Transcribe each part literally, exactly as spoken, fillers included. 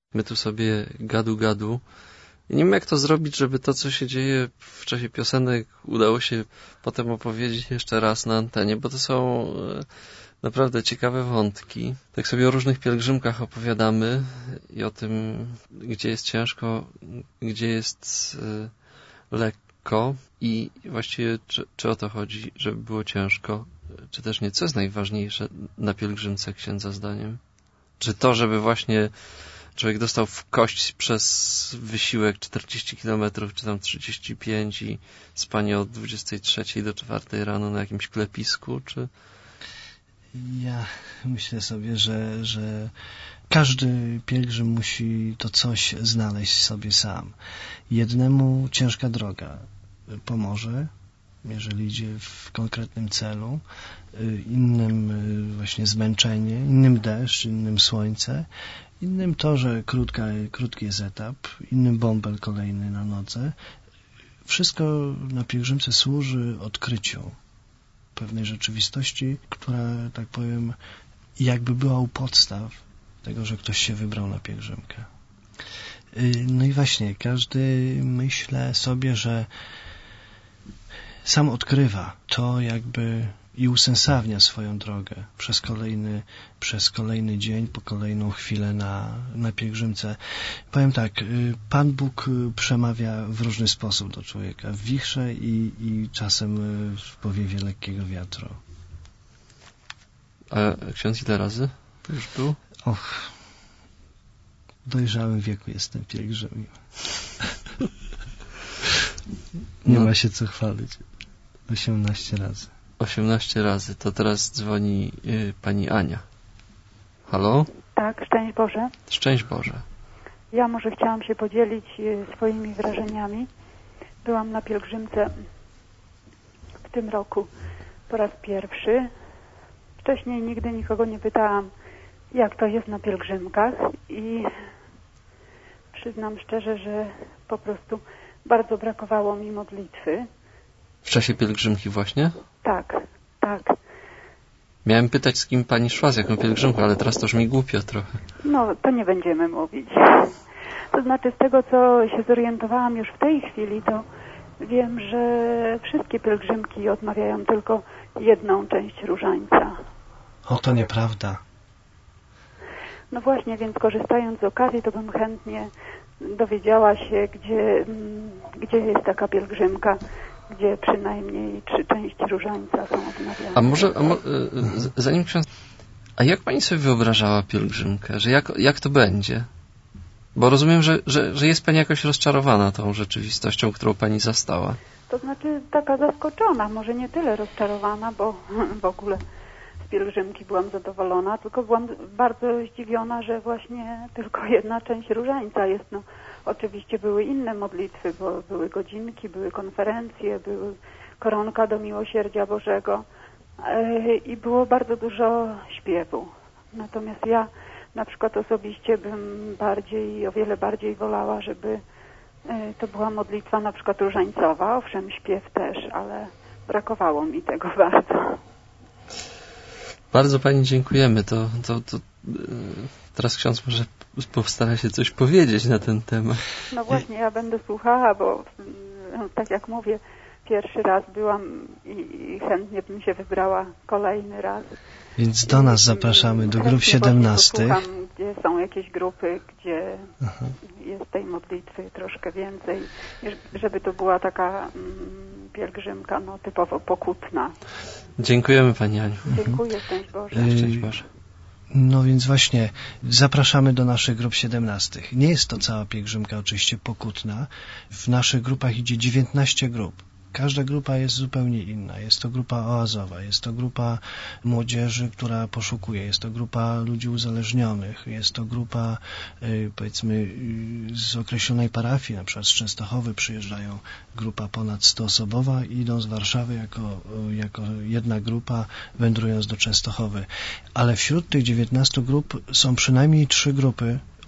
My tu sobie gadu gadu. I nie wiem, jak to zrobić, żeby to, co się dzieje w czasie piosenek, udało się potem opowiedzieć jeszcze raz na antenie, bo to są naprawdę ciekawe wątki. Tak sobie o różnych pielgrzymkach opowiadamy i o tym, gdzie jest ciężko, gdzie jest lekko i właściwie czy, czy o to chodzi, żeby było ciężko, czy też nie. Co jest najważniejsze na pielgrzymce księdza zdaniem? Czy to, żeby właśnie człowiek dostał w kość przez wysiłek czterdzieści kilometrów, czy tam trzydzieści pięć i spanie od dwudziestej trzeciej do czwartej rano na jakimś klepisku, czy... Ja myślę sobie, że, że każdy pielgrzym musi to coś znaleźć sobie sam. Jednemu ciężka droga pomoże, jeżeli idzie w konkretnym celu, innym właśnie zmęczenie, innym deszcz, innym słońce, innym to, że krótka, krótki jest etap, innym bąbel kolejny na nodze. Wszystko na pielgrzymce służy odkryciu pewnej rzeczywistości, która, tak powiem, jakby była u podstaw tego, że ktoś się wybrał na pielgrzymkę. No i właśnie, każdy myślę sobie, że sam odkrywa to jakby i usensownia swoją drogę przez kolejny, przez kolejny dzień, po kolejną chwilę na, na pielgrzymce. Powiem tak, Pan Bóg przemawia w różny sposób do człowieka, w wichrze i, i czasem w powiewie lekkiego wiatru. A ksiądz ile razy już był? Och, w dojrzałym wieku jestem pielgrzymem. Nie no. Ma się co chwalić. osiemnaście razy. osiemnaście razy. To teraz dzwoni y, pani Ania. Halo? Tak, szczęść Boże. Szczęść Boże. Ja może chciałam się podzielić y, swoimi wrażeniami. Byłam na pielgrzymce w tym roku po raz pierwszy. Wcześniej nigdy nikogo nie pytałam, jak to jest na pielgrzymkach i przyznam szczerze, że po prostu bardzo brakowało mi modlitwy. W czasie pielgrzymki właśnie? Tak, tak. Miałem pytać, z kim pani szła, z jaką pielgrzymką, ale teraz to już mi głupio trochę. No, to nie będziemy mówić. To znaczy, z tego, co się zorientowałam już w tej chwili, to wiem, że wszystkie pielgrzymki odmawiają tylko jedną część różańca. O, to nieprawda. No właśnie, więc korzystając z okazji, to bym chętnie dowiedziała się, gdzie, gdzie jest taka pielgrzymka, gdzie przynajmniej trzy części różańca są odmawiane. A może, a mo, zanim ksiądz... A jak pani sobie wyobrażała pielgrzymkę? Że jak, jak to będzie? Bo rozumiem, że, że, że jest pani jakoś rozczarowana tą rzeczywistością, którą pani zastała. To znaczy taka zaskoczona, może nie tyle rozczarowana, bo w ogóle z pielgrzymki byłam zadowolona, tylko byłam bardzo zdziwiona, że właśnie tylko jedna część różańca jest. No, oczywiście były inne modlitwy, bo były godzinki, były konferencje, były koronka do miłosierdzia Bożego i było bardzo dużo śpiewu. Natomiast ja na przykład osobiście bym bardziej, o wiele bardziej wolała, żeby to była modlitwa na przykład różańcowa, owszem śpiew też, ale brakowało mi tego bardzo. Bardzo pani dziękujemy. To, to, to teraz ksiądz może postara się coś powiedzieć na ten temat. No właśnie, ja będę słuchała, bo tak jak mówię, pierwszy raz byłam i, i chętnie bym się wybrała kolejny raz. Więc do nas zapraszamy, do grup siedemnastych. Słucham, gdzie są jakieś grupy, gdzie Aha. jest tej modlitwy troszkę więcej, żeby to była taka mm, pielgrzymka no, typowo pokutna. Dziękujemy pani Aniu. Dziękuję, szczęść Boże. Szczęść Boże. No więc właśnie zapraszamy do naszych grup siedemnastych. Nie jest to cała pielgrzymka oczywiście pokutna. W naszych grupach idzie dziewiętnaście grup. Każda grupa jest zupełnie inna. Jest to grupa oazowa, jest to grupa młodzieży, która poszukuje, jest to grupa ludzi uzależnionych, jest to grupa powiedzmy z określonej parafii, na przykład z Częstochowy przyjeżdżają grupa ponad stoosobowa i idą z Warszawy jako, jako jedna grupa, wędrując do Częstochowy. Ale wśród tych dziewiętnastu grup są przynajmniej trzy grupy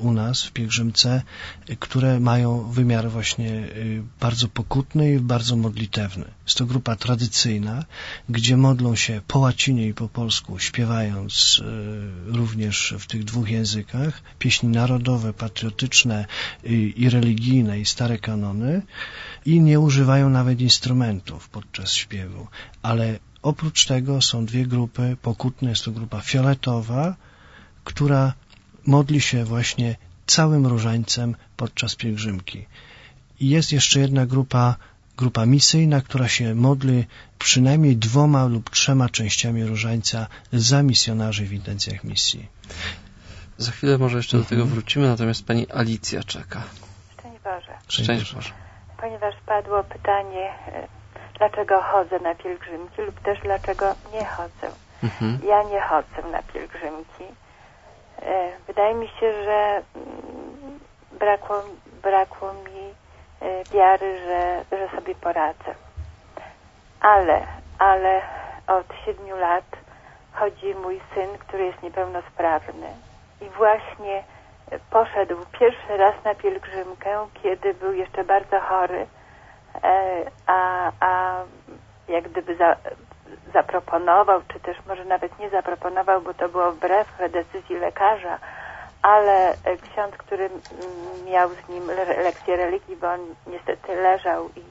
u nas w pielgrzymce, które mają wymiar właśnie bardzo pokutny i bardzo modlitewny. Jest to grupa tradycyjna, gdzie modlą się po łacinie i po polsku, śpiewając również w tych dwóch językach pieśni narodowe, patriotyczne i religijne i stare kanony i nie używają nawet instrumentów podczas śpiewu, ale oprócz tego są dwie grupy pokutne. Jest to grupa fioletowa, która modli się właśnie całym różańcem podczas pielgrzymki. I jest jeszcze jedna grupa, grupa misyjna, która się modli przynajmniej dwoma lub trzema częściami różańca za misjonarzy w intencjach misji. Za chwilę może jeszcze mhm. do tego wrócimy, natomiast pani Alicja czeka. Szczęść Boże. Szczęść Boże. Ponieważ padło pytanie, dlaczego chodzę na pielgrzymki lub też dlaczego nie chodzę. Mhm. Ja nie chodzę na pielgrzymki. Wydaje mi się, że brakło, brakło mi wiary, że, że sobie poradzę. Ale, ale od siedmiu lat chodzi mój syn, który jest niepełnosprawny i właśnie poszedł pierwszy raz na pielgrzymkę, kiedy był jeszcze bardzo chory, a, a jak gdyby za, zaproponował, czy też może nawet nie zaproponował, bo to było wbrew decyzji lekarza, ale ksiądz, który miał z nim lekcję religii, bo on niestety leżał i,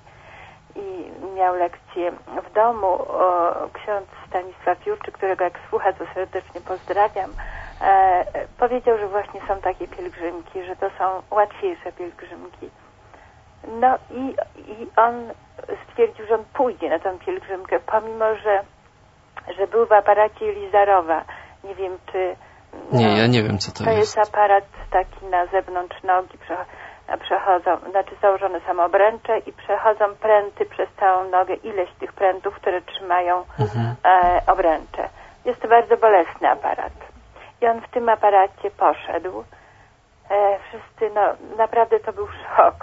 i miał lekcję w domu, o, ksiądz Stanisław Jurczyk, którego jak słucha, to serdecznie pozdrawiam, e, powiedział, że właśnie są takie pielgrzymki, że to są łatwiejsze pielgrzymki. No i, i on stwierdził, że on pójdzie na tę pielgrzymkę, pomimo, że, że był w aparacie Elizarowa. Nie wiem, czy... Nie, no, ja nie wiem, co to, to jest. To jest aparat taki na zewnątrz nogi, przechodzą, znaczy założone są obręcze i przechodzą pręty przez całą nogę, ileś tych prętów, które trzymają mhm. e, obręcze. Jest to bardzo bolesny aparat. I on w tym aparacie poszedł. E, wszyscy, no naprawdę to był szok.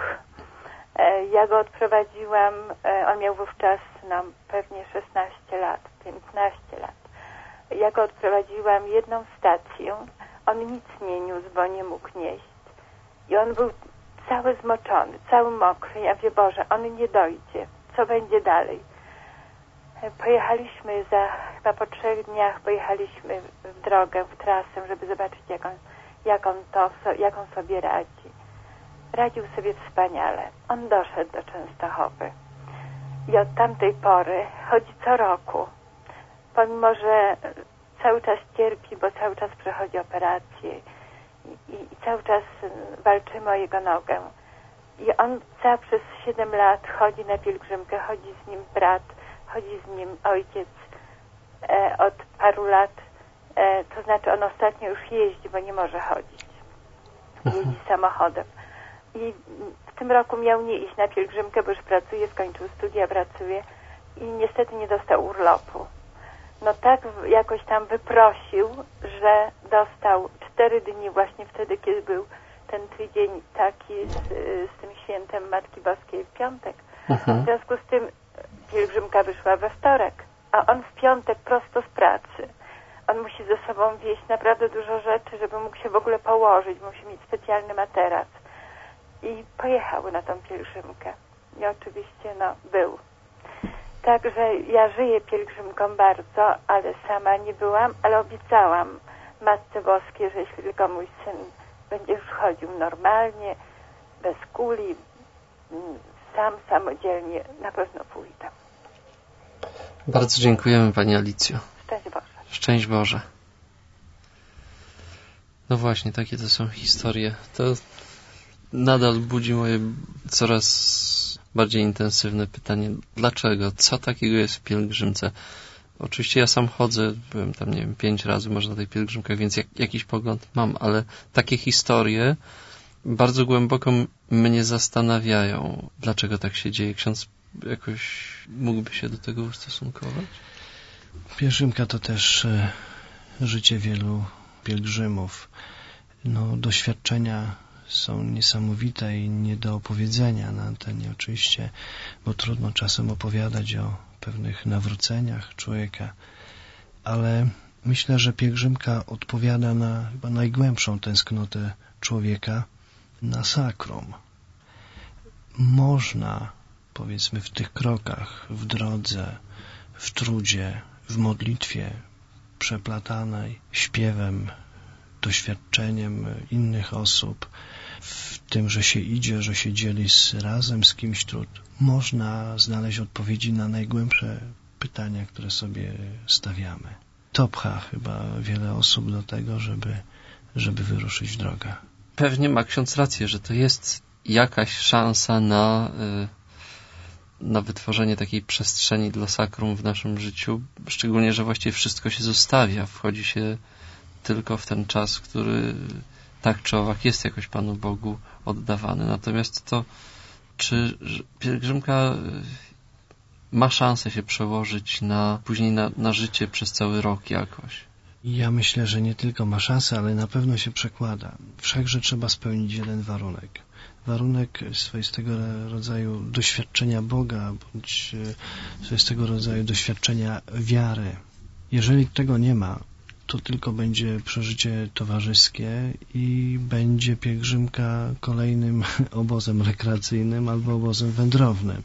E, ja go odprowadziłam, e, on miał wówczas no, pewnie szesnaście lat, piętnaście lat. Ja go odprowadziłam jedną stację, on nic nie niósł, bo nie mógł nieść. I on był cały zmoczony, cały mokry. Ja mówię, Boże, on nie dojdzie. Co będzie dalej? Pojechaliśmy za, chyba po trzech dniach pojechaliśmy w drogę, w trasę, żeby zobaczyć, jak on, jak on to, jak on sobie radzi. Radził sobie wspaniale. On doszedł do Częstochowy. I od tamtej pory chodzi co roku. Pomimo, że cały czas cierpi, bo cały czas przechodzi operację i, i cały czas walczymy o jego nogę. I on cały przez siedem lat chodzi na pielgrzymkę, chodzi z nim brat, chodzi z nim ojciec e, od paru lat. E, to znaczy on ostatnio już jeździ, bo nie może chodzić. Jeździ samochodem. I w tym roku miał nie iść na pielgrzymkę, bo już pracuje, skończył studia, pracuje i niestety nie dostał urlopu. No tak jakoś tam wyprosił, że dostał cztery dni właśnie wtedy, kiedy był ten tydzień taki z, z tym świętem Matki Boskiej w piątek. Mhm. W związku z tym pielgrzymka wyszła we wtorek, a on w piątek prosto z pracy. On musi ze sobą wieźć naprawdę dużo rzeczy, żeby mógł się w ogóle położyć, musi mieć specjalny materac. I pojechały na tą pielgrzymkę. I oczywiście, no, był. Także ja żyję pielgrzymką bardzo, ale sama nie byłam, ale obiecałam Matce Boskiej, że jeśli tylko mój syn będzie już chodził normalnie, bez kuli, sam, samodzielnie, na pewno pójdę. Bardzo dziękujemy Pani Alicjo. Szczęść Boże. Szczęść Boże. No właśnie, takie to są historie. To nadal budzi moje coraz bardziej intensywne pytanie, dlaczego? Co takiego jest w pielgrzymce? Oczywiście ja sam chodzę, byłem tam, nie wiem, pięć razy może na tej pielgrzymkach, więc jak, jakiś pogląd mam, ale takie historie bardzo głęboko mnie zastanawiają, dlaczego tak się dzieje. Ksiądz jakoś mógłby się do tego ustosunkować? Pielgrzymka to też e, życie wielu pielgrzymów. No, doświadczenia są niesamowite i nie do opowiedzenia na antenie oczywiście, bo trudno czasem opowiadać o pewnych nawróceniach człowieka, ale myślę, że pielgrzymka odpowiada na chyba najgłębszą tęsknotę człowieka na sakrum. Można, powiedzmy, w tych krokach, w drodze, w trudzie, w modlitwie przeplatanej śpiewem, doświadczeniem innych osób, w tym, że się idzie, że się dzieli z, razem z kimś trud, można znaleźć odpowiedzi na najgłębsze pytania, które sobie stawiamy. To pcha chyba wiele osób do tego, żeby, żeby wyruszyć w drogę. Pewnie ma ksiądz rację, że to jest jakaś szansa na, na wytworzenie takiej przestrzeni dla sakrum w naszym życiu, szczególnie, że właściwie wszystko się zostawia, wchodzi się tylko w ten czas, który tak czy owak jest jakoś Panu Bogu oddawany. Natomiast to, czy pielgrzymka ma szansę się przełożyć na później na, na życie przez cały rok jakoś? Ja myślę, że nie tylko ma szansę, ale na pewno się przekłada. Wszakże trzeba spełnić jeden warunek. Warunek swoistego rodzaju doświadczenia Boga, bądź swoistego rodzaju doświadczenia wiary. Jeżeli tego nie ma, to tylko będzie przeżycie towarzyskie i będzie pielgrzymka kolejnym obozem rekreacyjnym albo obozem wędrownym.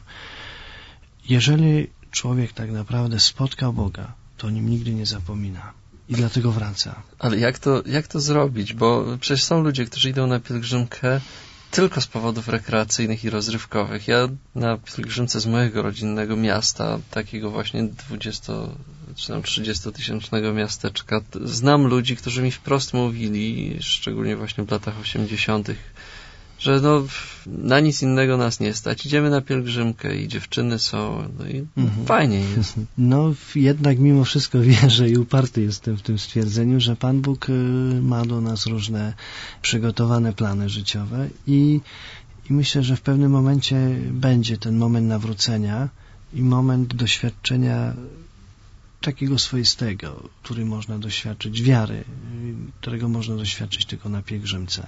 Jeżeli człowiek tak naprawdę spotkał Boga, to o nim nigdy nie zapomina i dlatego wraca. Ale jak to, jak to zrobić? Bo przecież są ludzie, którzy idą na pielgrzymkę tylko z powodów rekreacyjnych i rozrywkowych. Ja na pielgrzymce z mojego rodzinnego miasta, takiego właśnie dwudziesto czy tam trzydziestotysięcznego miasteczka, znam ludzi, którzy mi wprost mówili, szczególnie właśnie w latach osiemdziesiątych, że no na nic innego nas nie stać. Idziemy na pielgrzymkę i dziewczyny są, no i mhm. fajnie jest. No jednak mimo wszystko wierzę i uparty jestem w tym stwierdzeniu, że Pan Bóg ma do nas różne przygotowane plany życiowe i, i myślę, że w pewnym momencie będzie ten moment nawrócenia i moment doświadczenia takiego swoistego, który można doświadczyć, wiary, którego można doświadczyć tylko na pielgrzymce.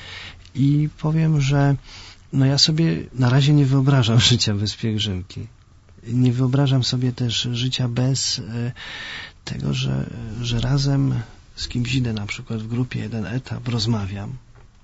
I powiem, że no ja sobie na razie nie wyobrażam życia bez pielgrzymki. Nie wyobrażam sobie też życia bez y, tego, że, że razem z kimś idę na przykład w grupie jeden etap, rozmawiam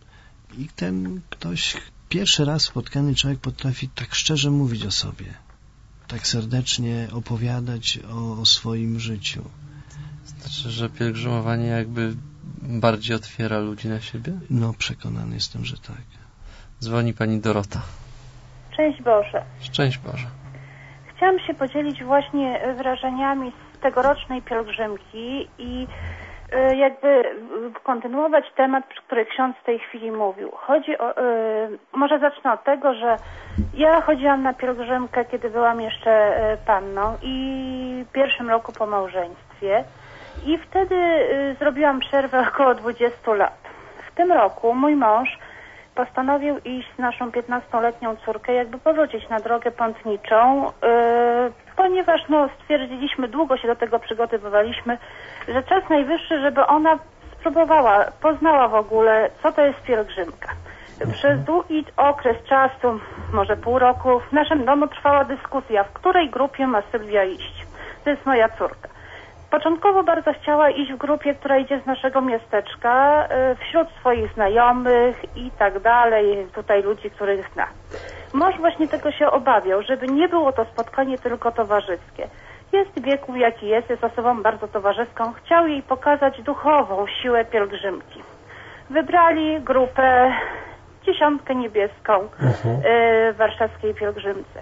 i ten ktoś, pierwszy raz spotkany człowiek potrafi tak szczerze mówić o sobie, tak serdecznie opowiadać o, o swoim życiu. Znaczy, że pielgrzymowanie jakby bardziej otwiera ludzi na siebie? No, przekonany jestem, że tak. Dzwoni pani Dorota. Szczęść Boże. Szczęść Boże. Chciałam się podzielić właśnie wrażeniami z tegorocznej pielgrzymki i jakby kontynuować temat, przy którym ksiądz w tej chwili mówił. Chodzi o, może zacznę od tego, że ja chodziłam na pielgrzymkę, kiedy byłam jeszcze panną i w pierwszym roku po małżeństwie. I wtedy y, zrobiłam przerwę około dwudziestu lat. W tym roku mój mąż postanowił iść z naszą piętnastoletnią córkę, jakby powrócić na drogę pątniczą, y, ponieważ no, stwierdziliśmy, długo się do tego przygotowywaliśmy, że czas najwyższy, żeby ona spróbowała, poznała w ogóle, co to jest pielgrzymka. Przez długi okres czasu, może pół roku, w naszym domu trwała dyskusja, w której grupie ma Sylwia iść. To jest moja córka. Początkowo bardzo chciała iść w grupie, która idzie z naszego miasteczka, wśród swoich znajomych i tak dalej, tutaj ludzi, których zna. Mąż właśnie tego się obawiał, żeby nie było to spotkanie tylko towarzyskie. Jest w wieku, jaki jest, jest osobą bardzo towarzyską. Chciał jej pokazać duchową siłę pielgrzymki. Wybrali grupę Dziesiątkę Niebieską uh-huh. w warszawskiej pielgrzymce.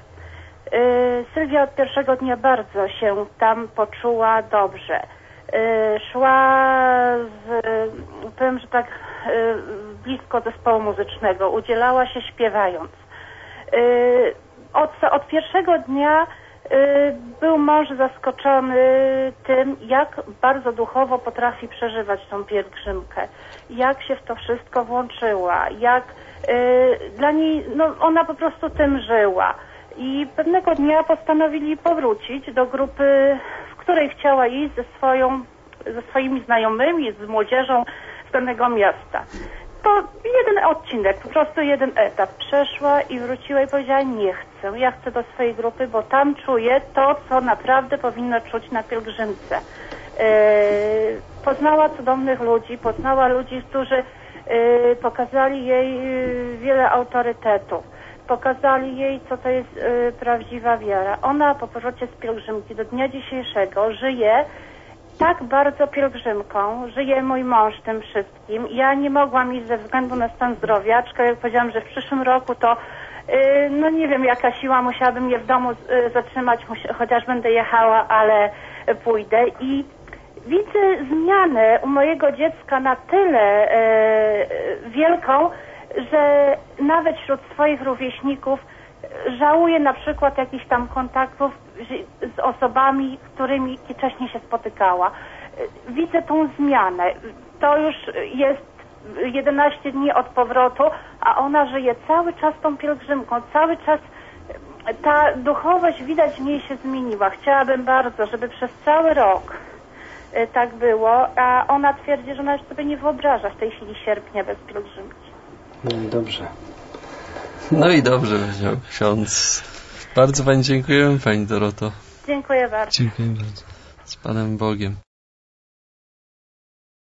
Sylwia od pierwszego dnia bardzo się tam poczuła dobrze. Szła z, powiem, że tak blisko zespołu muzycznego, udzielała się śpiewając. Od, od pierwszego dnia był mąż zaskoczony tym, jak bardzo duchowo potrafi przeżywać tą pielgrzymkę, jak się w to wszystko włączyła, jak dla niej, no ona po prostu tym żyła. I pewnego dnia postanowili powrócić do grupy, w której chciała iść ze, swoją, ze swoimi znajomymi, z młodzieżą z danego miasta. To jeden odcinek, po prostu jeden etap. Przeszła i wróciła i powiedziała, nie chcę, ja chcę do swojej grupy, bo tam czuję to, co naprawdę powinno czuć na pielgrzymce. Yy, poznała cudownych ludzi, poznała ludzi, którzy Yy, pokazali jej yy, wiele autorytetów. Pokazali jej, co to jest yy, prawdziwa wiara. Ona po powrocie z pielgrzymki do dnia dzisiejszego żyje tak bardzo pielgrzymką, żyje mój mąż tym wszystkim. Ja nie mogłam iść ze względu na stan zdrowia, aczkolwiek powiedziałam, że w przyszłym roku to yy, no nie wiem, jaka siła, musiałabym mnie w domu yy, zatrzymać, chociaż będę jechała, ale pójdę. I widzę zmianę u mojego dziecka na tyle yy, wielką, że nawet wśród swoich rówieśników żałuję na przykład jakichś tam kontaktów z osobami, z którymi wcześniej się spotykała. Widzę tą zmianę. To już jest jedenaście dni od powrotu, a ona żyje cały czas tą pielgrzymką, cały czas ta duchowość widać w niej się zmieniła. Chciałabym bardzo, żeby przez cały rok tak było, a ona twierdzi, że ona sobie nie wyobraża w tej chwili sierpnia bez pielgrzymki. No i dobrze. No i dobrze powiedział ksiądz. Bardzo Pani dziękujemy, Pani Doroto. Dziękuję bardzo. Dziękuję bardzo. Z Panem Bogiem.